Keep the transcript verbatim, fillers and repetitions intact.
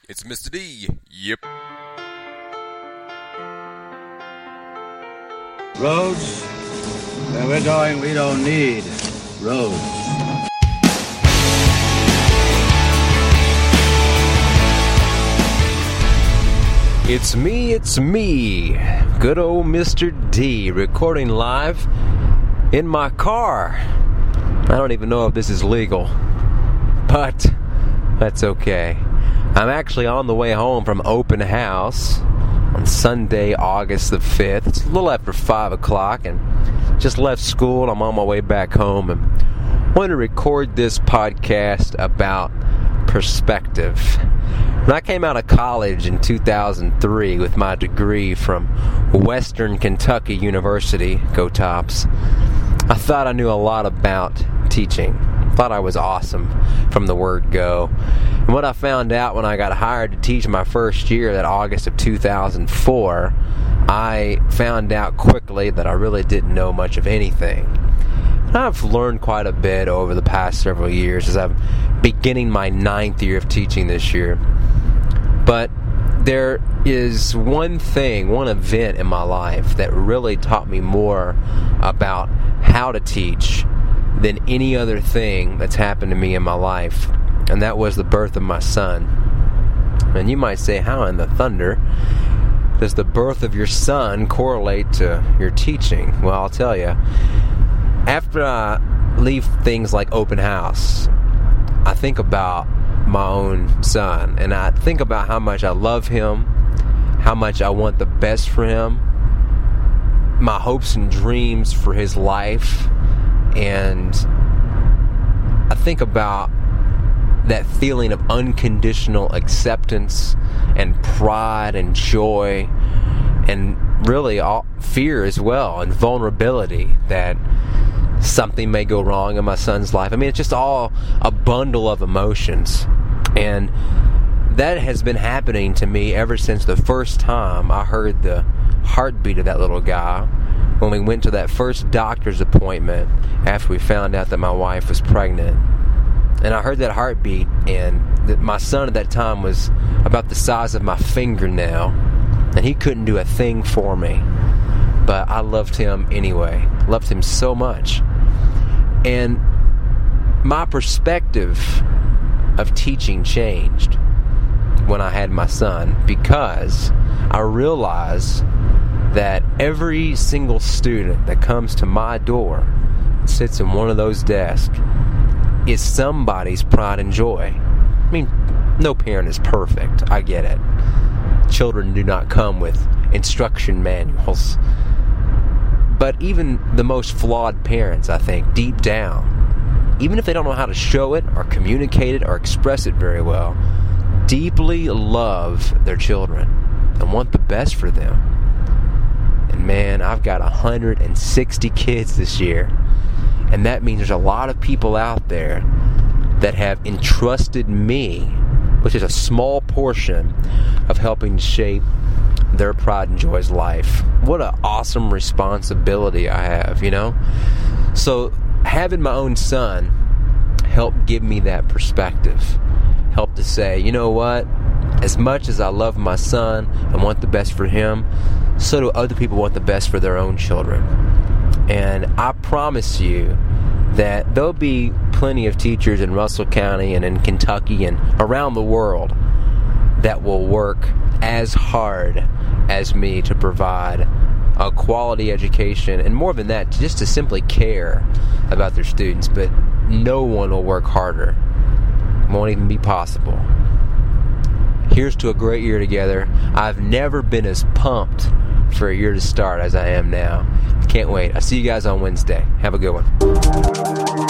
It's Mister D. Yep. Roads? Where we're going, we don't need roads. It's me, it's me, good old Mister D, recording live in my car. I don't even know if this is legal, but that's okay. I'm actually on the way home from open house on Sunday, August the fifth. It's a little after five o'clock, and just left school, and I'm on my way back home, and want to record this podcast about perspective. When I came out of college in two thousand three with my degree from Western Kentucky University, go Tops, I thought I knew a lot about teaching. Thought I was awesome from the word go. And what I found out when I got hired to teach my first year, that August of two thousand four, I found out quickly that I really didn't know much of anything. And I've learned quite a bit over the past several years as I'm beginning my ninth year of teaching this year. But there is one thing, one event in my life that really taught me more about how to teach than any other thing that's happened to me in my life, and that was the birth of my son. And you might say, how in the thunder does the birth of your son correlate to your teaching? Well, I'll tell you. After I leave things like open house, I think about my own son, and I think about how much I love him, how much I want the best for him, my hopes and dreams for his life. And I think about that feeling of unconditional acceptance and pride and joy, and really all fear as well, and vulnerability that something may go wrong in my son's life. I mean, it's just all a bundle of emotions. And that has been happening to me ever since the first time I heard the heartbeat of that little guy when we went to that first doctor's appointment after we found out that my wife was pregnant. And I heard that heartbeat, and that my son at that time was about the size of my fingernail, and he couldn't do a thing for me. But I loved him anyway. Loved him so much. And my perspective of teaching changed when I had my son, because I realized that every single student that comes to my door and sits in one of those desks is somebody's pride and joy. I mean, no parent is perfect. I get it. Children do not come with instruction manuals. But even the most flawed parents, I think, deep down, even if they don't know how to show it or communicate it or express it very well, deeply love their children and want the best for them. And man, I've got one hundred sixty kids this year. And that means there's a lot of people out there that have entrusted me, which is a small portion of helping shape their pride and joy's life. What an awesome responsibility I have, you know? So having my own son helped give me that perspective. Helped to say, you know what? As much as I love my son and want the best for him, so do other people want the best for their own children. And I promise you that there'll be plenty of teachers in Russell County and in Kentucky and around the world that will work as hard as me to provide a quality education, and more than that, just to simply care about their students. But no one will work harder. It won't even be possible. Here's to a great year together. I've never been as pumped for a year to start as I am now. Can't wait. I'll see you guys on Wednesday. Have a good one.